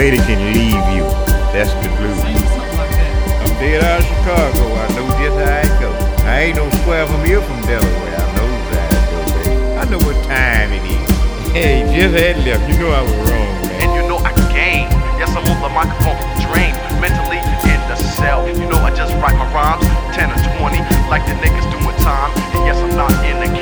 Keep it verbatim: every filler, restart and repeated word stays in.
lady can leave you. That's the blues. I'm dead out of Chicago. I know just how it goes. I ain't no square from here from Delaware. I know that, though, baby. I know what time it is. Hey, just had left. You know I was wrong, man. And you know I game. Yes, I hold the microphone drained. Mentally in the cell. You know I just write my rhymes. ten or twenty, like the niggas doing time. And yes, I'm not in the